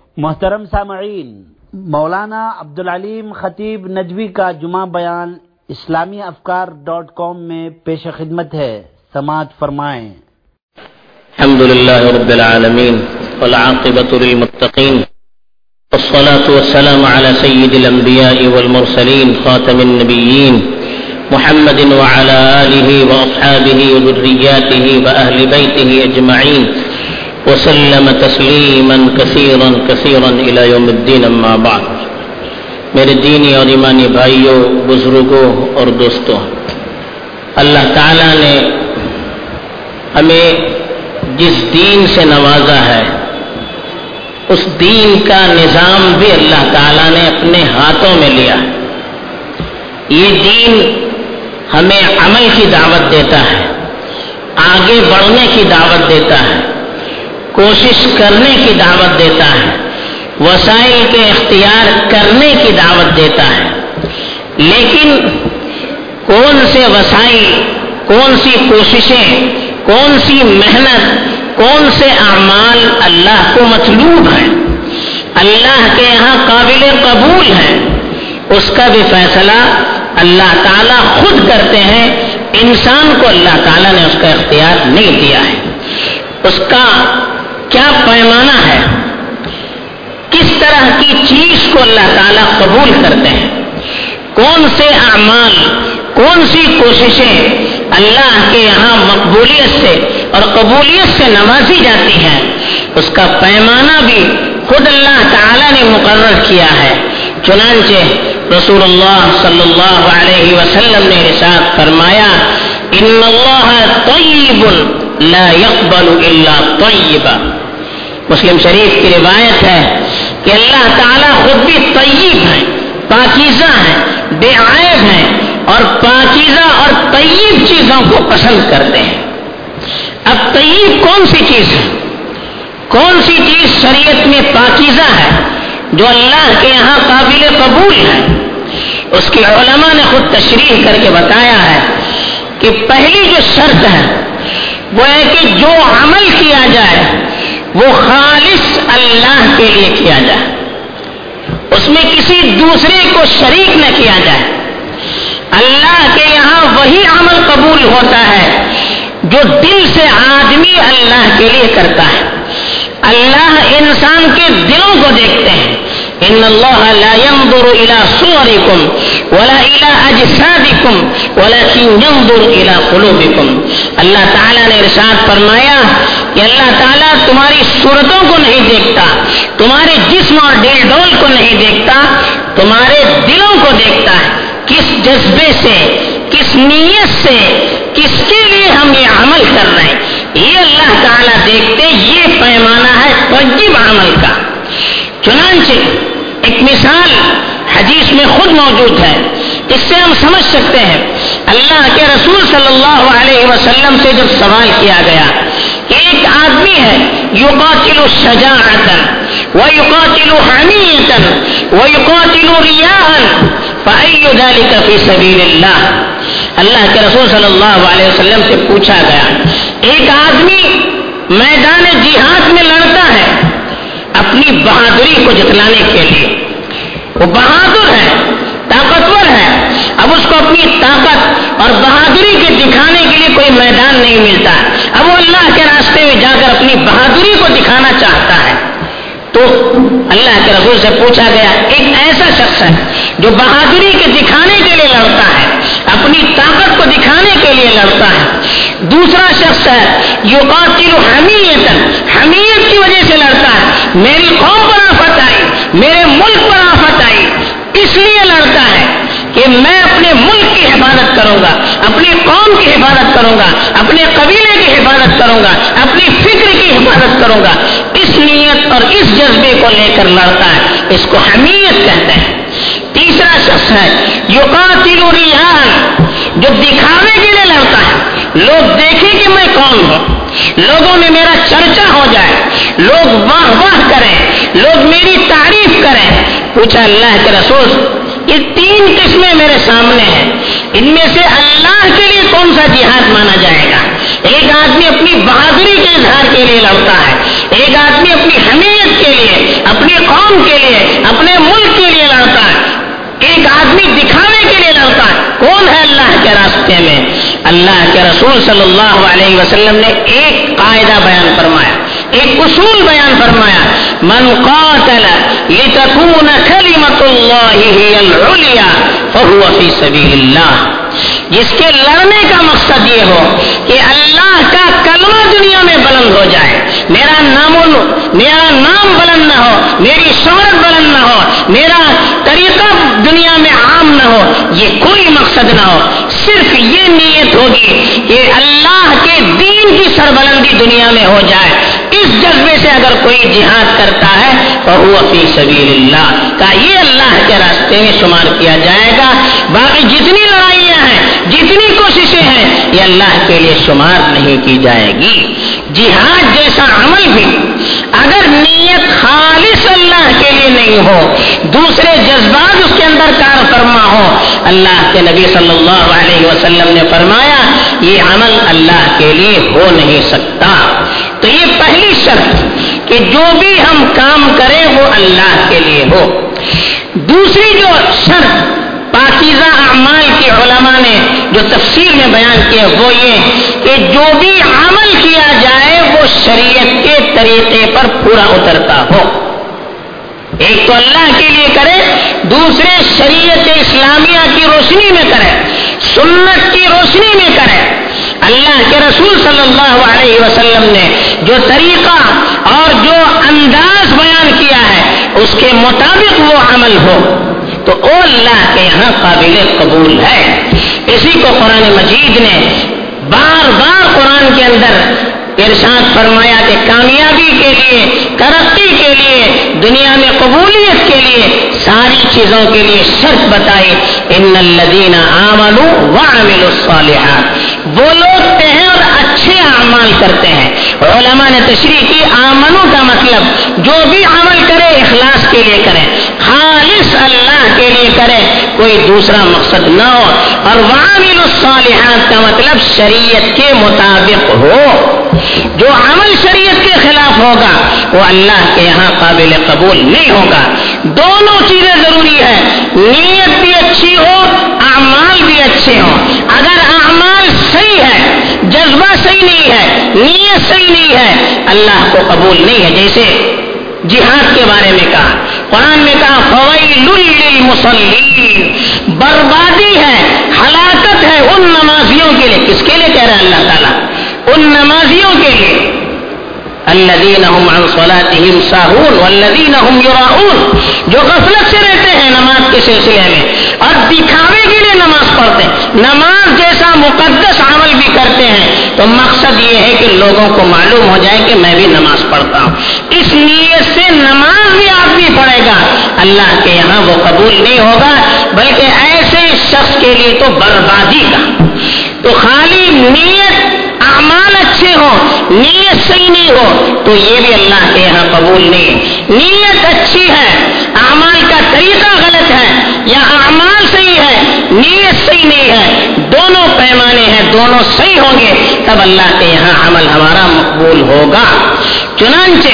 محترم سامعین، مولانا عبدالعلیم خطیب نجوی کا جمعہ بیان اسلامی افکار.com میں پیش خدمت ہے، سماعت فرمائیں۔ الحمدللہ رب العالمین والعاقبۃ للمتقین والصلاة والسلام على سید الانبیاء والمرسلین خاتم النبیین محمد وعلى آلہ واصحابہ وذریاتہ واہل بیتہ اجمعین وسلم تسلیما کثیرا کثیرا الی یوم الدین، اما بعد۔ میرے دینی اور ایمانی بھائیوں، بزرگوں اور دوستوں، اللہ تعالیٰ نے ہمیں جس دین سے نوازا ہے اس دین کا نظام بھی اللہ تعالیٰ نے اپنے ہاتھوں میں لیا ہے۔ یہ دین ہمیں عمل کی دعوت دیتا ہے، آگے بڑھنے کی دعوت دیتا ہے، کوشش کرنے کی دعوت دیتا ہے، وسائل کے اختیار کرنے کی دعوت دیتا ہے۔ لیکن کون سے وسائل، کون سی کوششیں، کون سی محنت، کون سے اعمال اللہ کو مطلوب ہیں، اللہ کے یہاں قابل قبول ہیں، اس کا بھی فیصلہ اللہ تعالیٰ خود کرتے ہیں۔ انسان کو اللہ تعالیٰ نے اس کا اختیار نہیں دیا ہے۔ اس کا کیا پیمانہ ہے، کس طرح کی چیز کو اللہ تعالیٰ قبول کرتے ہیں، کون سے اعمال، کون سی کوششیں اللہ کے یہاں مقبولیت سے اور قبولیت سے نوازی جاتی ہیں، اس کا پیمانہ بھی خود اللہ تعالیٰ نے مقرر کیا ہے۔ چنانچہ رسول اللہ صلی اللہ علیہ وسلم نے ارشاد فرمایا، ان اللہ طیب لا يقبل الا طیبا۔ مسلم شریف کی روایت ہے کہ اللہ تعالیٰ خود بھی طیب ہیں، پاکیزہ ہیں، بے عیب ہیں، اور پاکیزہ اور طیب چیزوں کو پسند کرتے ہیں۔ اب طیب کون سی چیز ہے، کون سی چیز شریعت میں پاکیزہ ہے جو اللہ کے یہاں قابل قبول ہے؟ اس کی علماء نے خود تشریح کر کے بتایا ہے کہ پہلی جو شرط ہے وہ ہے کہ جو عمل کیا جائے وہ خالص اللہ کے لیے کیا جائے، اس میں کسی دوسرے کو شریک نہ کیا جائے۔ اللہ کے یہاں وہی عمل قبول ہوتا ہے جو دل سے آدمی اللہ کے لیے کرتا ہے۔ اللہ انسان کے دلوں کو دیکھتے ہیں۔ ان اللہ لا ينظر الى صوركم ولا الى اجسادكم ولكن ينظر الى قلوبكم۔ اللہ تعالیٰ نے ارشاد فرمایا کہ اللہ تعالیٰ تمہاری صورتوں کو نہیں دیکھتا، تمہارے جسم اور ڈیل ڈول کو نہیں دیکھتا، تمہارے دلوں کو دیکھتا ہے۔ کس جذبے سے، کس نیت سے، کس کے لیے ہم یہ عمل کر رہے ہیں، یہ اللہ تعالیٰ دیکھتے۔ یہ پیمانہ ہے طیب عمل کا۔ چنانچہ ایک مثال حدیث میں خود موجود ہے، اس سے ہم سمجھ سکتے ہیں۔ اللہ کے رسول صلی اللہ علیہ وسلم سے جب سوال کیا گیا کہ ایک آدمی ہے یقاتل شجاعتا ویقاتل حمیتا ویقاتل ریاء فأی ذلک فی سبیل اللہ، اللہ کے رسول صلی اللہ علیہ وسلم سے پوچھا گیا، ایک آدمی میدان جہاد میں لڑتا ہے اپنی بہادری کو جتلانے کے لیے، وہ بہادر ہے، طاقتور ہے، اب اس کو اپنی طاقت اور بہادری کے دکھانے کے لیے کوئی میدان نہیں ملتا، اب وہ اللہ کے راستے میں جا کر اپنی بہادری کو دکھانا چاہتا ہے۔ تو اللہ کے رسول سے پوچھا گیا، ایک ایسا شخص ہے جو بہادری کے دکھانے کے لیے لڑتا ہے، اپنی طاقت کو دکھانے کے لیے لڑتا ہے۔ دوسرا شخص ہے یقاتل حمیتا، حمیت کی وجہ سے لڑتا ہے، میری قوم پر آفت آئی، میرے ملک پر آفت آئی، اس لیے لڑتا ہے کہ میں اپنے ملک کی حفاظت کروں گا، اپنی قوم کی حفاظت کروں گا، اپنے قبیلے کی حفاظت کروں گا، اپنی فکر کی حفاظت کروں گا، اس نیت اور اس جذبے کو لے کر لڑتا ہے، اس کو حمیت کہتے ہیں۔ تیسرا شخص ہے یقاتل ریاء، جو دکھاوے کے لیے لڑتا ہے، لوگ دیکھیں کہ میں کون ہوں، لوگوں میں میرا چرچا ہو جائے، لوگ واہ واہ کریں، لوگ میری تعریف کریں۔ پوچھا اللہ کے رسول، یہ تین قسمیں میرے سامنے ہیں، ان میں سے اللہ کے لیے کون سا جہاد مانا جائے گا؟ ایک آدمی اپنی بہادری کے اظہار کے لیے لڑتا ہے، ایک آدمی اپنی حمیت کے لیے، اپنی اللہ کے رسول صلی اللہ علیہ وسلم نے ایک قاعدہ بیان فرمایا، ایک اصول بیان فرمایا، من قاتل لتكون کلمۃ اللہ ہی العلیا فہو فی سبیل اللہ، جس کے لڑنے کا مقصد یہ ہو کہ اللہ کا کلمہ دنیا میں بلند ہو جائے، میرا نام بلند نہ ہو، میری شہرت بلند نہ ہو، میرا طریقہ دنیا میں عام نہ ہو، یہ کوئی مقصد نہ ہو، صرف یہ نیت ہوگی کہ اللہ کے دین کی سربلندی دنیا میں ہو جائے، اس جذبے سے اگر کوئی جہاد کرتا ہے فہو فی سبیل اللہ، کا یہ اللہ کے راستے میں شمار کیا جائے گا۔ باقی جتنی لڑائیاں ہیں، جتنی کوششیں ہیں، یہ اللہ کے لیے شمار نہیں کی جائے گی۔ جہاد جیسا عمل بھی اگر نیت خالص اللہ کے لیے نہیں ہو، دوسرے جذبات اس کے اندر کار فرما ہو، اللہ کے نبی صلی اللہ علیہ وسلم نے فرمایا یہ عمل اللہ کے لیے ہو نہیں سکتا۔ تو یہ پہلی شرط کہ جو بھی ہم کام کریں وہ اللہ کے لیے ہو۔ دوسری جو شرط پاکیزہ اعمال کے علماء نے جو تفسیر میں بیان کیا وہ یہ کہ جو بھی عمل کیا جائے وہ شریعت کے طریقے پر پورا اترتا ہو۔ ایک تو اللہ کے لیے کرے، دوسرے شریعت اسلامیہ کی روشنی میں کرے، سنت کی روشنی میں کرے۔ اللہ کے رسول صلی اللہ علیہ وسلم نے جو طریقہ اور جو انداز بیان کیا ہے اس کے مطابق وہ عمل ہو تو وہ اللہ کے یہاں قابل قبول ہے۔ اسی کو قرآن مجید نے بار بار قرآن کے اندر ارشاد فرمایا کہ کامیابی کے لیے، ترقی کے لیے، دنیا میں قبولیت کے لیے، ساری چیزوں کے لیے شرط بتائی، ان الذین آمنوا وعملوا الصالحات، وہ لوگ ہیں اور اچھے اعمال کرتے ہیں۔ علماء نے تشریح کی آمنو کا مطلب جو بھی عمل کرے اخلاص کے لیے کرے، خالص اللہ کے لیے کرے، کوئی دوسرا مقصد نہ ہو، اور وعملوا الصالحات کا مطلب شریعت کے مطابق ہو۔ جو عمل شریعت کے خلاف ہوگا وہ اللہ کے یہاں قابل قبول نہیں ہوگا۔ دونوں چیزیں ضروری ہے، نیت بھی اچھی ہو، اعمال بھی اچھے ہوں۔ اگر اعمال صحیح ہے، جذبہ صحیح نہیں ہے، نیت صحیح نہیں ہے، اللہ کو قبول نہیں ہے۔ جیسے جہاد کے بارے میں کہا، قرآن میں کہا فویل للمصلین، بربادی ہے، ہلاکت ہے ان نمازیوں کے لیے۔ کس کے لیے کہہ رہا ہے اللہ تعالیٰ؟ ان نمازیوں کے لیے، الذین هم عن صلاتهم ساہون والذین هم یراؤون، جو غفلت سے رہتے ہیں نماز کے سلسلے میں اور دکھاوے کے لیے نماز پڑھتے ہیں، نماز جیسا مقدس عمل بھی کرتے ہیں تو مقصد یہ ہے کہ لوگوں کو معلوم ہو جائے کہ میں بھی نماز پڑھتا ہوں۔ اس نیت سے نماز بھی آدمی پڑھے گا، اللہ کے یہاں وہ قبول نہیں ہوگا، بلکہ ایسے شخص کے لیے تو بربادی کا۔ تو خالی نیت، اعمال اچھے ہوں، نیت صحیح نہیں ہو تو یہ بھی اللہ کے یہاں قبول نہیں۔ نیت اچھی ہے، اعمال کا طریقہ غلط ہے، یا اعمال صحیح ہے، نیت صحیح نہیں ہے، دونوں پیمانے ہیں، دونوں صحیح ہوں گے تب اللہ کے یہاں عمل ہمارا مقبول ہوگا۔ چنانچہ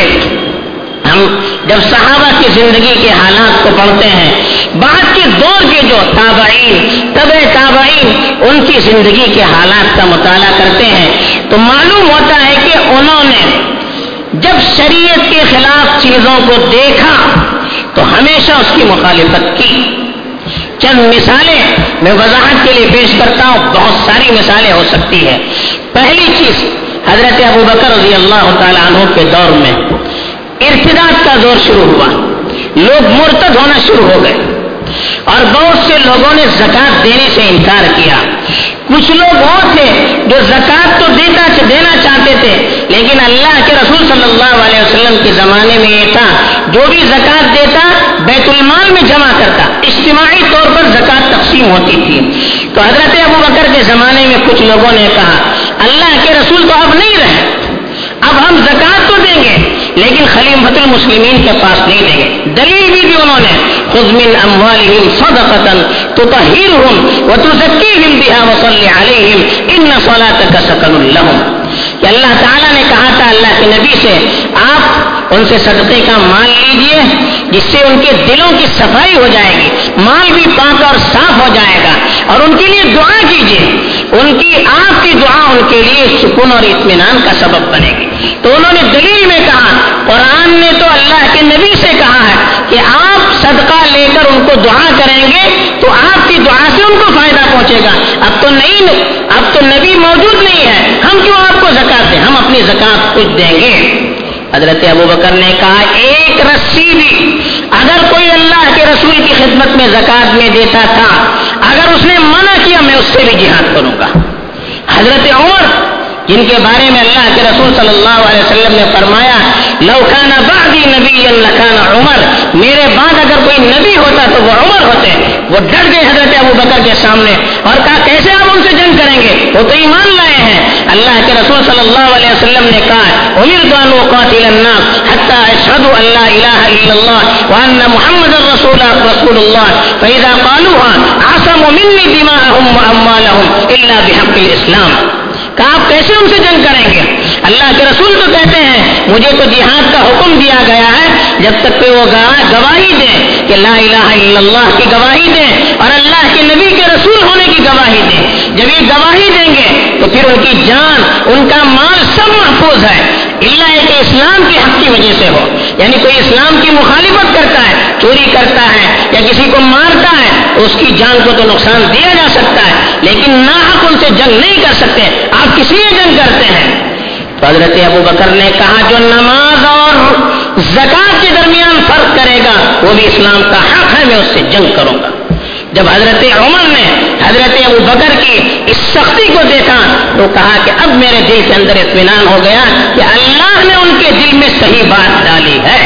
ہم جب صحابہ کی زندگی کے حالات کو پڑھتے ہیں، بعد کے دور کے جو تابعین، تبع تابعین، ان کی زندگی کے حالات کا مطالعہ کرتے ہیں تو معلوم ہوتا ہے کہ انہوں نے جب شریعت کے خلاف چیزوں کو دیکھا تو ہمیشہ اس کی مخالفت کی۔ چند مثالیں میں وضاحت کے لیے پیش کرتا ہوں، بہت ساری مثالیں ہو سکتی ہیں۔ پہلی چیز، حضرت ابوبکر رضی اللہ تعالیٰ عنہ کے دور میں ارتداد کا دور شروع ہوا، لوگ مرتد ہونا شروع ہو گئے اور بہت سے لوگوں نے زکوٰۃ دینے سے انکار کیا۔ کچھ لوگ وہ تھے جو زکوٰۃ تو دینا چاہتے تھے، لیکن اللہ کے رسول صلی اللہ علیہ وسلم کے زمانے میں یہ تھا جو بھی زکوٰۃ دیتا بیت المال میں جمع کرتا، اجتماعی طور پر زکوٰۃ تقسیم ہوتی تھی۔ تو حضرت ابوبکر کے زمانے میں کچھ لوگوں نے کہا اللہ کے رسول تو اب نہیں رہے، اب ہم زکوٰۃ تو دیں گے لیکن خلیفۃ المسلمین کے پاس نہیں دیں گے۔ دلیل بھی دی انہوں نے، خذ من اموالہم صدقۃ تطہرہم وتزکیہم بہا وصلی علیہم ان صلاتک سکن لہم، کہ اللہ تعالیٰ نے کہا تھا اللہ کے نبی سے آپ ان سے صدقے کا مال لیجئے جس سے ان کے دلوں کی صفائی ہو جائے گی، مال بھی پاک اور صاف ہو جائے گا، اور ان کے لیے دعا کیجیے، ان کی آپ کی دعا ان کے لیے سکون اور اطمینان کا سبب بنے گی۔ تو انہوں نے دلیل میں کہا، قرآن نے تو اللہ کے نبی سے کہا ہے کہ آپ صدقہ لے کر ان کو دعا کریں گے تو آپ کی دعا سے ان کو فائدہ پہنچے گا۔ اب تو نبی موجود نہیں ہے، ہم کیوں آپ کو زکات دیں، ہم اپنی زکات خود دیں گے۔ حضرت ابوبکر نے کہا ایک رسی بھی اگر کوئی اللہ کے رسول کی خدمت میں زکات میں دیتا تھا، اگر اس نے منع کیا میں اس سے بھی جہاد کروں گا۔ حضرت عمر جن کے بارے میں اللہ کے رسول صلی اللہ علیہ وسلم نے فرمایا لو کان بعدی نبی لکان عمر، میرے بعد اگر کوئی نبی ہوتا تو وہ عمر ہوتے، وہ ڈر گئے حضرت ابوبکر کے سامنے اور کہا کیسے آپ ان سے جنگ کریں گے، وہ تو ایمان لائے ہیں۔ اللہ کے رسول صلی اللہ علیہ وسلم نے کہا امرت ان اقاتل الناس حتى اشهدوا ان لا اله الا الله وان محمدا رسول الله فاذا قالوها عصموا مني دماءهم واموالهم الا بحق الاسلام۔ کہ آپ کیسے ان سے جنگ کریں گے؟ اللہ کے رسول تو کہتے ہیں مجھے تو جہاد کا حکم دیا گیا ہے جب تک کہ وہ گواہی دیں کہ لا الہ الا اللہ کی گواہی دیں اور اللہ کے نبی کے رسول ہونے کی گواہی دیں۔ جب یہ گواہی دیں گے تو پھر ان کی جان، ان کا مال سب محفوظ ہے، اللہ کہ اسلام کے حق کی وجہ سے ہو، یعنی کوئی اسلام کی مخالفت کرتا ہے، چوری کرتا ہے یا کسی کو مارتا ہے اس کی جان کو تو نقصان دیا جا سکتا ہے لیکن ناحق ان سے جنگ نہیں کر سکتے۔ آپ کس لیے جنگ کرتے ہیں؟ تو حضرت ابوبکر نے کہا جو نماز اور زکات کے درمیان فرق کرے گا وہ بھی اسلام کا حق ہے، میں اس سے جنگ کروں گا۔ جب حضرت عمر نے حضرت ابوبکر کی اس سختی کو دیکھا تو کہا کہ اب میرے دل کے اندر اطمینان ہو گیا کہ اللہ نے ان کے دل میں صحیح بات ڈالی ہے۔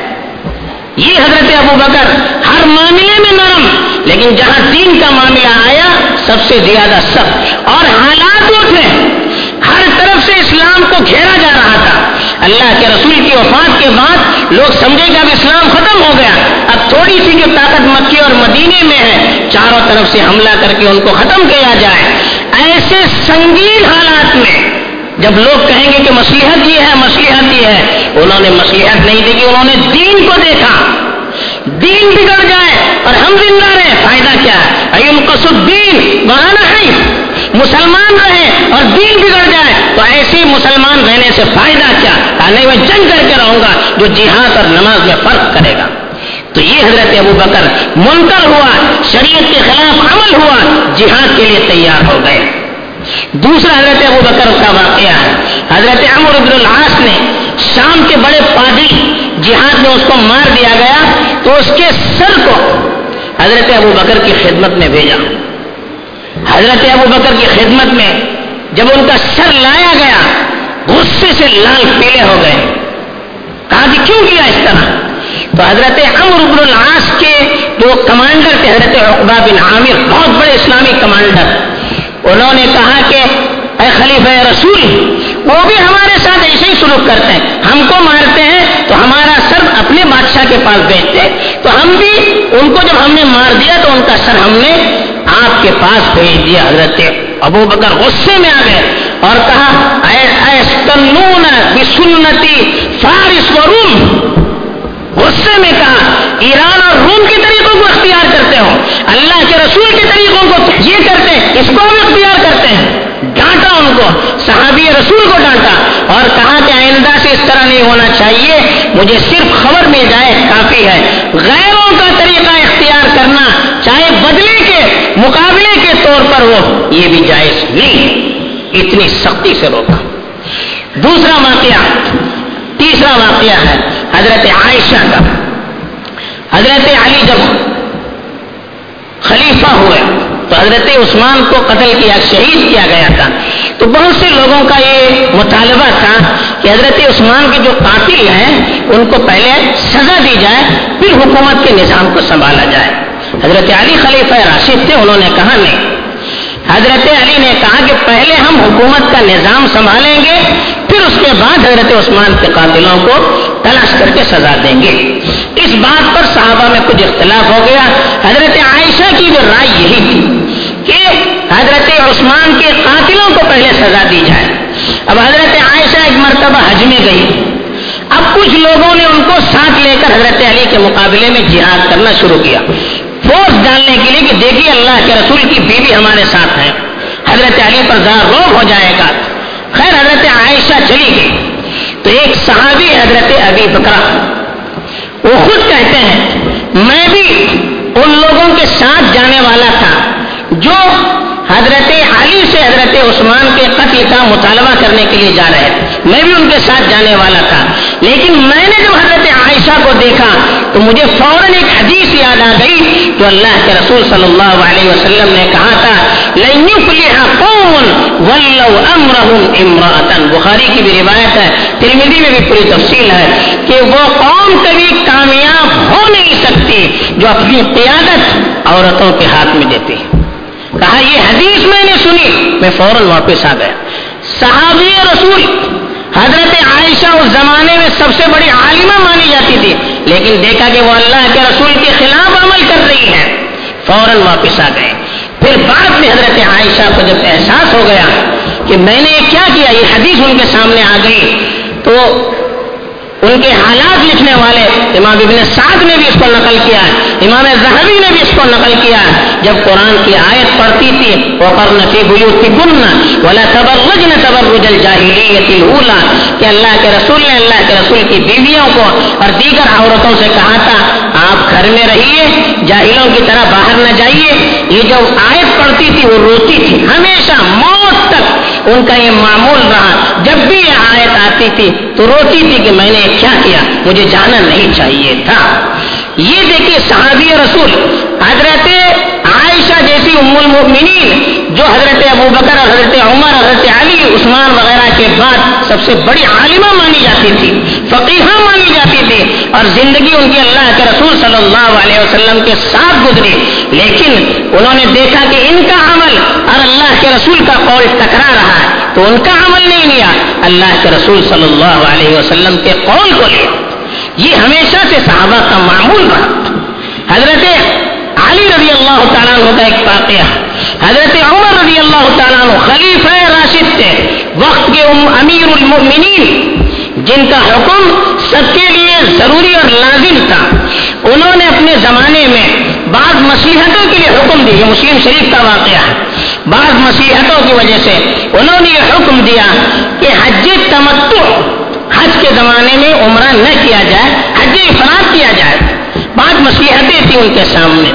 یہ حضرت ابوبکر ہر معاملے میں نرم، لیکن جہاں دین کا معاملہ آیا سب سے زیادہ سخت، اور حالات وہ تھے ہر طرف سے اسلام کو گھیرا جا رہا تھا۔ اللہ کے رسول کی وفات کے بعد لوگ سمجھے کہ اب اسلام ختم ہو گیا، اب تھوڑی سی جو طاقت مکے اور مدینے میں ہے چاروں طرف سے حملہ کر کے ان کو ختم کیا جائے۔ ایسے سنگین حالات میں جب لوگ کہیں گے کہ مصلحت یہ ہے مصلحت یہ ہے، انہوں نے مصلحت نہیں دیکھی، انہوں نے دین کو دیکھا۔ دین بگڑ جائے اور ہم زندہ رہے فائدہ کیا ہے؟ اینقص الدین وانا حی، مسلمان رہے اور دین بگڑ جائے تو ایسے مسلمان رہنے سے فائدہ کیا؟ نہیں میں جنگ کر کے رہوں گا جو جہاد اور نماز میں فرق کرے گا۔ تو یہ حضرت ابوبکر منکر ہوا، شریعت کے خلاف عمل ہوا، جہاد کے لیے تیار ہو گئے۔ دوسرا حضرت ابوبکر کا واقعہ ہے، حضرت عمرو بن العاص نے شام کے بڑے پادری جہاد میں اس کو مار دیا گیا تو اس کے سر کو حضرت ابوبکر کی خدمت میں بھیجا۔ حضرت ابوبکر کی خدمت میں جب ان کا سر لایا گیا غصے سے لال پیلے ہو گئے، کہا کہ کیوں کیا اس طرح؟ تو حضرت عمرو بن العاص کے جو کمانڈر تھے حضرت عقبہ بن عامر، بہت بڑے اسلامی کمانڈر، انہوں نے کہا کہ اے خلیفہ رسول، وہ بھی ہمارے ساتھ ایسے ہی سلوک کرتے ہیں، ہم کو مارتے ہیں تو ہمارا سر اپنے بادشاہ کے پاس بھیجتے، تو ہم بھی ان کو جب ہم نے مار دیا تو ان کا سر ہم نے آپ کے پاس بھیج دیا۔ حضرت ابوبکر غصے میں آ گئے اور کہا ایستنون بسنتی فارس و روم، غصے میں کہا ایران اور روم کے طریقوں کو اختیار کرتے ہو، اللہ کے رسول کے طریقوں کو یہ کرتے ہیں، اس کو بھی اختیار کرتے ہیں۔ ڈانٹا ان کو، صحابی رسول کو ڈانٹا اور کہا کہ آئندہ سے اس طرح نہیں ہونا چاہیے، مجھے صرف خبر مل جائے کافی ہے، غیروں کا طریقہ اختیار کرنا چاہے بدلے کے مقابلے کے طور پر ہو یہ بھی جائز نہیں، اتنی سختی سے روکا۔ دوسرا واقعہ، تیسرا واقعہ ہے حضرت عائشہ کا۔ حضرت علی جب خلیفہ ہوئے تو حضرت عثمان کو قتل کیا، شہید کیا گیا تھا، تو بہت سے لوگوں کا یہ مطالبہ تھا کہ حضرت عثمان کے جو قاتل ہیں ان کو پہلے سزا دی جائے پھر حکومت کے نظام کو سنبھالا جائے۔ حضرت علی خلیفہ راشد تھے، انہوں نے کہا نہیں، حضرت علی نے کہا کہ پہلے ہم حکومت کا نظام سنبھالیں گے پھر اس کے بعد حضرت عثمان کے قاتلوں کو تلاش کر کے سزا دیں گے۔ اس بات پر صحابہ میں کچھ اختلاف ہو گیا۔ حضرت عائشہ کی جو رائے یہی تھی کہ حضرت عثمان کے قاتلوں کو پہلے سزا دی جائے۔ اب حضرت عائشہ ایک مرتبہ حج میں گئی، اب کچھ لوگوں نے ان کو ساتھ لے کر حضرت علی کے مقابلے میں جہاد کرنا شروع کیا، فورس ڈالنے کے لیے کہ دیکھیے اللہ کے رسول کی بیوی ہمارے ساتھ ہے، حضرت علی پر ذرا روب ہو جائے گا۔ خیر حضرت عائشہ چلی گئی تو ایک صحابی حضرت ابی بکر وہ خود کہتے ہیں میں بھی ان لوگوں کے ساتھ جانے والا تھا جو حضرت علی سے حضرت عثمان کے قتل کا مطالبہ کرنے کے لیے جا رہے تھے، میں بھی ان کے ساتھ جانے والا تھا، لیکن میں نے جب حضرت عائشہ کو دیکھا تو مجھے فوراً ایک حدیث یاد آ گئی جو اللہ کے رسول صلی اللہ علیہ وسلم نے کہا تھا لن یفلح قوم ولوا امرهم امرأة، بخاری کی بھی روایت ہے، ترمذی میں بھی پوری تفصیل ہے کہ وہ قوم کبھی کامیاب ہو نہیں سکتی جو اپنی قیادت عورتوں کے ہاتھ میں دیتی ہے۔ کہا یہ حدیث میں نے سنی، میں فوراً واپس آ گیا۔ صحابی رسول حضرت عائشہ اس زمانے میں سب سے بڑی عالمہ مانی جاتی تھی، لیکن دیکھا کہ وہ اللہ کے رسول کے خلاف عمل کر رہی ہے، فوراً واپس آ گئے۔ پھر بعد میں حضرت عائشہ کو جب احساس ہو گیا کہ میں نے کیا کیا، یہ حدیث ان کے سامنے آ گئی تو ان کے حالات لکھنے والے امام ابن سعد نے بھی اس کو نقل کیا ہے، امام ذہبی نے بھی اس کو نقل کیا ہے، جب قرآن کی آیت پڑھتی تھی وَقَرْنَ فِي بُيُوتِكُنَّ وَلَا تَبَرَّجْنَ تَبَرُّجَ الْجَاهِلِيَّةِ الْأُولَىٰ کہ اللہ کے رسول کی بیویوں کو اور دیگر عورتوں سے کہا تھا آپ گھر میں رہیے، جاہلوں کی طرح باہر نہ جائیے۔ یہ جو آیت پڑھتی تھی وہ روتی تھی، ہمیشہ موت تک ان کا یہ معمول رہا، جب بھی یہ آیت آتی تھی تو روتی تھی کہ میں نے کیا کیا، مجھے جانا نہیں چاہیے تھا۔ یہ دیکھیے صحابی رسول حضرت عائشہ جیسی ام المؤمنین جو حضرت ابو بکر اور حضرت عمر حضرت علی عثمان وغیرہ کے بعد سب سے بڑی عالمہ مانی جاتی تھی، فقیہہ مانی جاتی تھی، اور زندگی ان کی اللہ کے رسول صلی اللہ علیہ وسلم کے ساتھ گزری، لیکن انہوں نے دیکھا کہ ان کا عمل اور اللہ کے رسول کا قول ٹکرا رہا ہے تو ان کا عمل نہیں لیا، اللہ کے رسول صلی اللہ علیہ وسلم کے قول کو لیا۔ یہ ہمیشہ سے صحابہ کا معمول رہا۔ حضرت علی رضی اللہ تعالیٰ عنہ کا ایک واقعہ، حضرت عمر رضی اللہ تعالیٰ عنہ خلیفہ راشد تھے، وقت کے امیر المؤمنین جن کا حکم سب کے لیے ضروری اور لازم تھا، انہوں نے اپنے زمانے میں بعض مصلحتوں کے لیے حکم دی، یہ مسلم شریف کا واقعہ ہے، بعض مصلحتوں کی وجہ سے انہوں نے یہ حکم دیا کہ حج تمتع، حج کے زمانے میں عمرہ نہ کیا جائے، حج افراد کیا جائے، بعض مصلحتیں تھیں ان کے سامنے،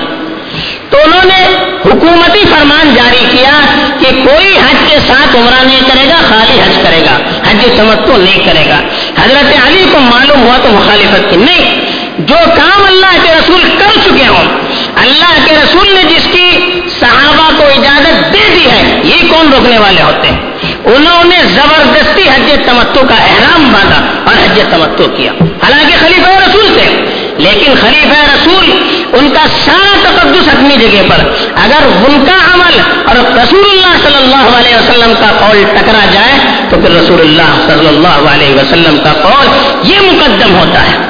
تو انہوں نے حکومتی فرمان جاری کیا کہ کوئی حج کے ساتھ عمرہ نہیں کرے گا، خالی حج کرے گا، حج تمتع نہیں کرے گا۔ حضرت علی کو معلوم ہوا تو مخالفت کی، نہیں، جو کام اللہ کے رسول کر چکے ہوں، اللہ کے رسول نے جس کی صحابہ کو اجازت دے دی ہے، یہ کون روکنے والے ہوتے ہیں؟ انہوں نے زبردستی حج تمتع کا احرام باندھا اور حج تمتع کیا، حالانکہ خلیفہ رسول تھے، لیکن خلیفہ رسول ان کا سارا تقدس اپنی جگہ پر، اگر ان کا عمل اور رسول اللہ صلی اللہ علیہ وسلم کا قول ٹکرا جائے تو پھر رسول اللہ صلی اللہ علیہ وسلم کا قول یہ مقدم ہوتا ہے۔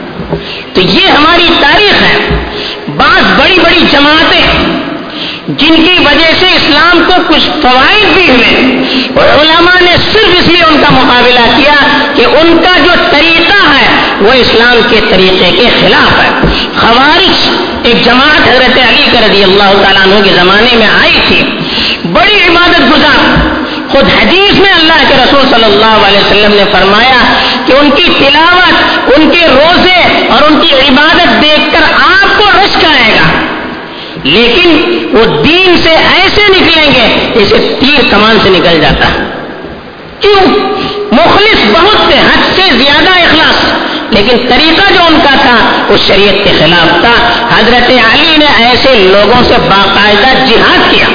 تو یہ ہماری تاریخ ہے۔ بعض بڑی بڑی جماعتیں جن کی وجہ سے اسلام کو کچھ فوائد بھی ہوئے، اور علماء نے صرف اس لیے ان کا مقابلہ کیا کہ ان کا جو طریقہ ہے وہ اسلام کے طریقے کے خلاف ہے۔ خوارج ایک جماعت حضرت علی کا رضی اللہ تعالیٰ عنہ کے زمانے میں آئی تھی، بڑی عبادت گزار، خود حدیث میں اللہ کے رسول صلی اللہ علیہ وسلم نے فرمایا کہ ان کی تلاوت، ان کے روزے اور ان کی عبادت دیکھ کر آپ کو رشک آئے گا، لیکن وہ دین سے ایسے نکلیں گے جیسے تیر کمان سے نکل جاتا ہے۔ کیوں؟ مخلص بہت تھے، حد سے زیادہ اخلاص، لیکن طریقہ جو ان کا تھا وہ شریعت کے خلاف تھا۔ حضرت علی نے ایسے لوگوں سے باقاعدہ جہاد کیا،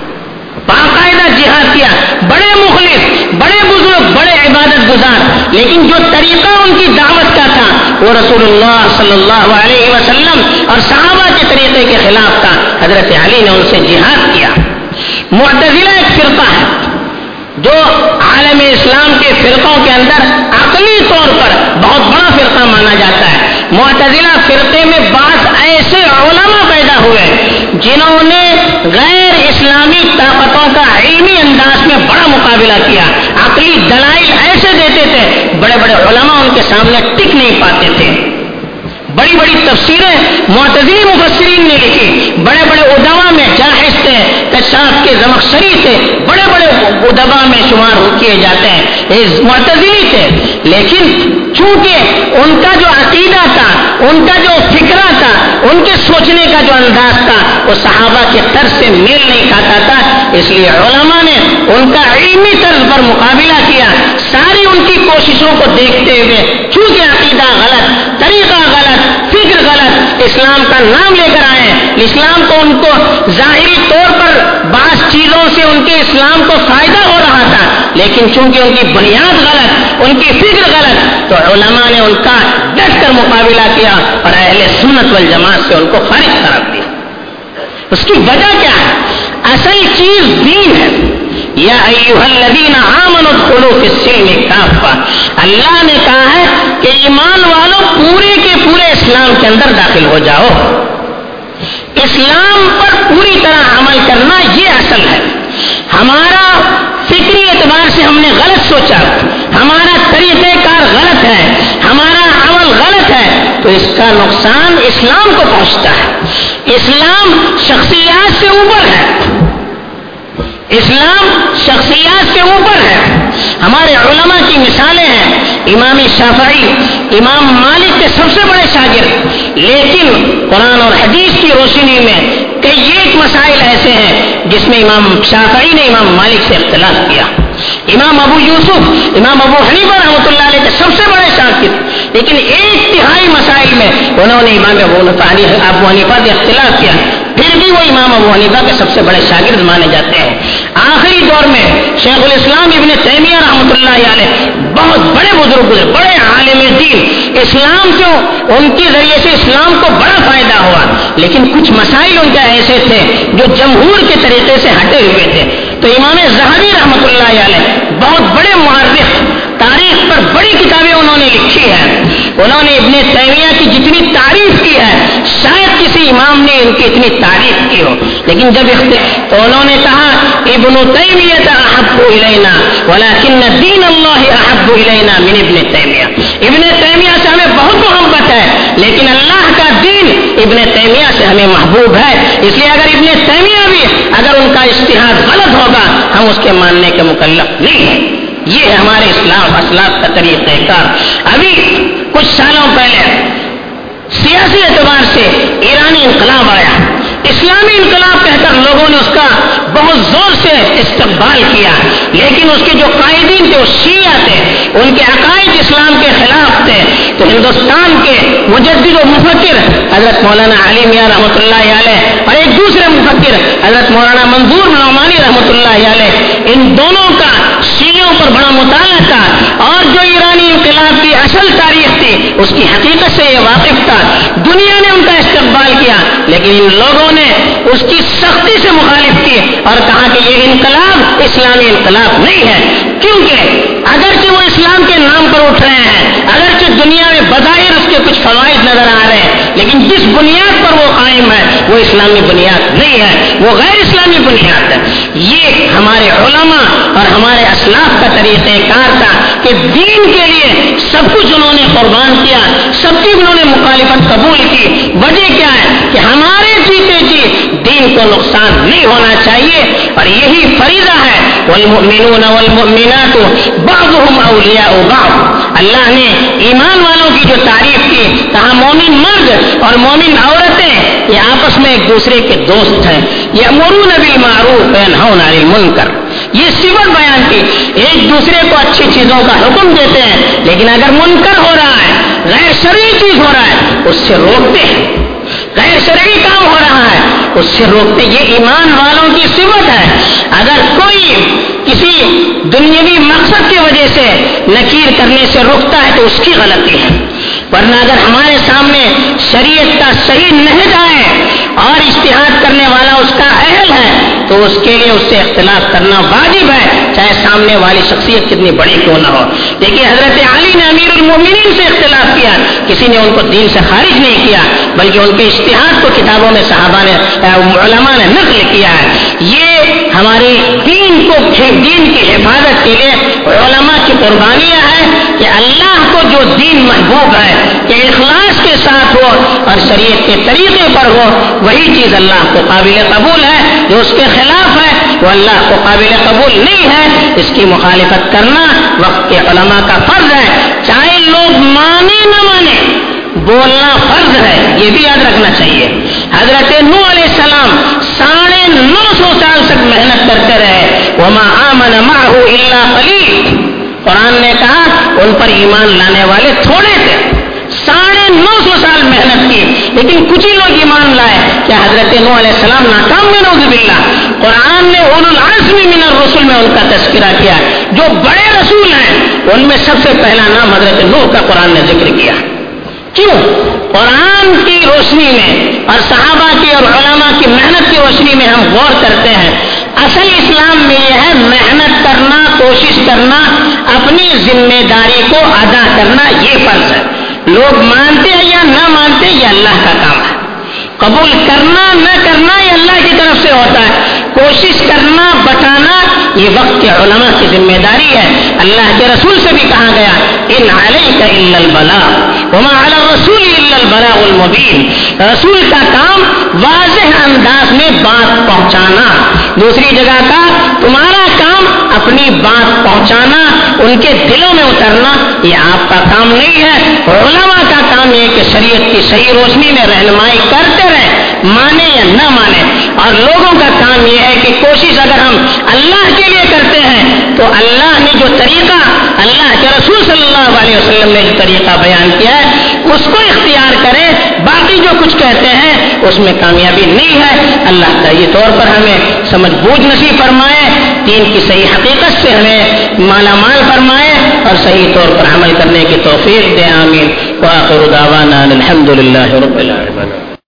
باقاعدہ جہاد کیا، بڑے مخلص، بڑے بزرگ، بڑے عبادت گزار، لیکن جو طریقہ ان کی دعوت کا تھا وہ رسول اللہ صلی اللہ علیہ وسلم اور صحابہ کے طریقے کے خلاف تھا۔ حضرت علی نے ان سے جہاد کیا۔ معتزلہ ایک فرقہ ہے جو عالم اسلام کے فرقوں کے اندر عقلی طور پر بہت بڑا فرقہ مانا جاتا ہے۔ معتزلہ فرقے میں بعض ایسے علماء پیدا ہوئے جنہوں نے غیر اسلامی طاقتوں کا علمی انداز میں بڑا مقابلہ کیا، عقلی دلائل ایسے دیتے تھے، بڑے بڑے علماء ان کے سامنے ٹک نہیں پاتے تھے، بڑی بڑی تفسیریں معتزلی مفسرین نے لکھی، بڑے بڑے ادبا میں جاحظ تھے، کشاف کے زمخشری تھے، بڑے بڑے ادبا میں شمار کیے جاتے ہیں، یہ معتزلی تھے، لیکن چونکہ ان کا جو عقیدہ تھا، ان کا جو فکرہ تھا، ان کے سوچنے کا جو انداز تھا وہ صحابہ کے طرز سے میل نہیں کھاتا تھا، اس لیے علماء نے ان کا علمی طرز پر مقابلہ کیا، ساری ان کی کوششوں کو دیکھتے ہوئے چونکہ عقیدہ غلط، طریقہ غلط، فکر غلط، اسلام کا نام لے کر آئے، اسلام کو ان کو ظاہری طور پر بعض چیزوں سے ان کے اسلام کو فائدہ ہو رہا تھا، لیکن چونکہ ان کی بنیاد غلط، ان کی فکر غلط، تو علماء نے ان کا ڈٹ کر مقابلہ کیا اور اہل سنت والجماعت سے ان کو خارج قرار دیا۔ اس کی وجہ کیا ہے؟ اصل چیز دین ہے۔ یا ایھا الذین آمنوا ادخلوا فی السلم کافہ، اللہ نے کہا ہے کہ ایمان والوں پورے کے پورے اسلام کے اندر داخل ہو جاؤ۔ اسلام پر پوری طرح عمل کرنا یہ اصل ہے۔ ہمارا فکری اعتبار سے ہم نے غلط سوچا، ہمارا طریقہ کار غلط ہے، ہمارا عمل غلط ہے، تو اس کا نقصان اسلام کو پہنچتا ہے۔ اسلام شخصیات سے اوپر ہے، اسلام شخصیات سے اوپر ہے۔ ہمارے علماء کی مثالیں ہیں، امام شافعی امام مالک کے سب سے بڑے شاگرد، لیکن قرآن اور حدیث کی روشنی میں کئی ایک مسائل ایسے ہیں جس میں امام شافعی نے امام مالک سے اختلاف کیا۔ امام ابو یوسف امام ابو حنیفہ رحمۃ اللہ علیہ کے سب سے بڑے شاگرد، لیکن ایک تہائی مسائل میں انہوں نے امام ابو حنیفہ سے اختلاف کیا، پھر بھی وہ امام ابو حنیفہ کے سب سے بڑے شاگرد مانے جاتے ہیں۔ آخری دور میں شیخ الاسلام ابن تیمیہ رحمۃ اللہ علیہ بہت بڑے بزرگ، بڑے عالم دین، اسلام سے ان کے ذریعے سے اسلام کو بڑا فائدہ ہوا، لیکن کچھ مسائل ان کے ایسے تھے جو جمہور کے طریقے سے ہٹے ہوئے تھے۔ تو امام ذہبی رحمۃ اللہ علیہ بہت بڑے مورخ، تاریخ پر بڑی کتابیں انہوں نے لکھی ہیں، انہوں نے ابن تیمیہ کی جتنی تعریف کی ہے شاید کسی امام نے ان کی اتنی تعریف کی ہو، لیکن جب تو انہوں نے کہا ابن تیمیہ احب الینا ولکن دین اللہ احب الینا من ابن تیمیہ، ابن تیمیہ سے ہمیں بہت محبت ہے لیکن اللہ کا دین ابن تیمیہ سے ہمیں محبوب ہے، اس لیے اگر ابن تیمیہ بھی اگر ان کا اجتہاد غلط ہوگا ہم اس کے ماننے کے مکلف نہیں ہیں۔ یہ ہے ہمارے اسلاف کا طریقہ کار۔ ابھی کچھ سالوں پہلے سیاسی اعتبار سے ایرانی انقلاب آیا، اسلامی انقلاب کہہ کر لوگوں نے اس کا بہت زور سے استقبال کیا، لیکن اس کے جو قائدین تھے وہ شیعہ تھے، ان کے عقائد اسلام کے خلاف تھے، تو ہندوستان کے مجدد و مفکر حضرت مولانا علی میاں رحمۃ اللہ علیہ اور ایک دوسرے مفکر حضرت مولانا منظور نعمانی رحمۃ اللہ علیہ، ان دونوں کا شیعوں پر بڑا مطالعہ تھا، اور جو ایرانی انقلاب کی اصل تاریخ تھی اس کی حقیقت سے یہ واقف تھا، دنیا نے ان کا استقبال کیا، لیکن ان لوگوں نے اس کی سختی سے مخالف کی اور کہا کہ یہ انقلاب اسلامی انقلاب نہیں ہے، کیونکہ اگرچہ وہ اسلام کے نام پر اٹھ رہے ہیں، اگرچہ دنیا میں بظاہر اس کے کچھ فوائد نظر آ رہے ہیں، لیکن جس بنیاد پر وہ قائم ہے وہ اسلامی بنیاد نہیں ہے، وہ غیر اسلامی بنیاد ہے۔ یہ ہمارے علماء اور ہمارے اسلاف کا طریقہ کار تھا کہ دین کے لیے سب کچھ انہوں نے قربان کیا، سب کی انہوں نے مخالفت قبول کی۔ وجہ کیا ہے کہ ہمارے جیتے جی دین کو نقصان نہیں ہونا چاہیے، اور یہی فریضہ ہے، والمؤمنون والمؤمنات بعضهم اولیاء بعض۔ اللہ نے ایمان والوں کی جو تعریف کی، کہا مومن مرد اور مومن عورتیں یہ آپس میں ایک دوسرے کے دوست ہیں، یأمرون بالمعروف وینہون عن المنکر، یہ صفت بیان کی، ایک دوسرے کو اچھی چیزوں کا حکم دیتے ہیں، لیکن اگر منکر ہو رہا ہے، غیر شرعی چیز ہو رہا ہے اس سے روکتے ہیں، غیر شرعی کام ہو رہا ہے اس سے روکتے، یہ ایمان والوں کی صفت ہے۔ اگر کوئی کسی دنیاوی مقصد کی وجہ سے نکیر کرنے سے روکتا ہے تو اس کی غلطی ہے، ورنہ اگر ہمارے سامنے شریعت کا صحیح نہج آئے اور اجتہاد کرنے والا اس کا اہل ہے تو اس کے لیے اس سے اختلاف کرنا واجب ہے، چاہے سامنے والی شخصیت کتنی بڑی کیوں نہ ہو۔ دیکھیے حضرت علی نے امیر المومنین سے اختلاف کیا، کسی نے ان کو دین سے خارج نہیں کیا، بلکہ ان کے اجتہاد کو کتابوں میں صحابہ نے علماء نے نقل کیا ہے. یہ ہماری دین کی حفاظت کے لیے علماء کی قربانیاں ہیں کہ اللہ کو جو دین محبوب ہے کہ اخلاص کے ساتھ ہو اور شریعت کے طریقے پر ہو, وہی چیز اللہ کو قابل قبول ہے. جو اس کے خلاف ہے وہ اللہ کو قابل قبول نہیں ہے. اس کی مخالفت کرنا وقت کے علماء کا فرض ہے, چاہے لوگ مانے نہ مانے, بولنا فرض ہے. یہ بھی یاد رکھنا چاہیے. حضرت نوح علیہ السلام 950 سال تک محنت کرتے رہے. وما آمن معه الا قلیل. قرآن نے کہا ان پر ایمان لانے والے تھوڑے تھے. 950 سال محنت کی لیکن کچھ ہی لوگ ایمان لائے. کیا حضرت نوح علیہ السلام ناکام میں؟ نعوذ باللہ. قرآن نے اولو العزم من الرسل میں ان کا تذکرہ کیا. جو بڑے رسول ہیں ان میں سب سے پہلا نام حضرت نوح کا قرآن نے ذکر کیا. کیوں؟ قرآن کی روشنی میں اور صحابہ کی اور علماء کی محنت کی روشنی میں ہم غور کرتے ہیں. اصل اسلام میں یہ ہے محنت کرنا, کوشش کرنا, اپنی ذمہ داری کو ادا کرنا, یہ فرض ہے. لوگ مانتے ہیں یا نہ مانتے یہ اللہ کا کام ہے. قبول کرنا نہ کرنا یہ اللہ کی طرف سے ہوتا ہے. کوشش کرنا, بتانا یہ وقت کے علماء کی ذمہ داری ہے. اللہ کے رسول سے بھی کہا گیا ان علیک الا البلاغ وما علی الرسول الا البلاغ المبین. رسول کا کام واضح انداز میں بات پہنچانا. دوسری جگہ کا تمہارا کام اپنی بات پہنچانا, ان کے دلوں میں اترنا, یہ آپ کا کام نہیں ہے. علماء کا کام یہ کہ شریعت کی صحیح روشنی میں رہنمائی کرتے رہیں, مانے یا نہ مانے. اور لوگوں کا کام یہ ہے کہ کوشش اگر ہم اللہ کے لیے کرتے ہیں تو اللہ نے جو طریقہ, اللہ کے رسول صلی اللہ علیہ وسلم نے جو طریقہ بیان کیا ہے اس کو اختیار کریں. باقی جو کچھ کہتے ہیں اس میں کامیابی نہیں ہے. اللہ تعالی طور پر ہمیں سمجھ بوجھ نصیب فرمائے, دین کی صحیح حقیقت سے ہمیں مالا مال فرمائے اور صحیح طور پر عمل کرنے کی توفیق دے. آمین. وآخر دعوانا الحمد للہ رب العالمین.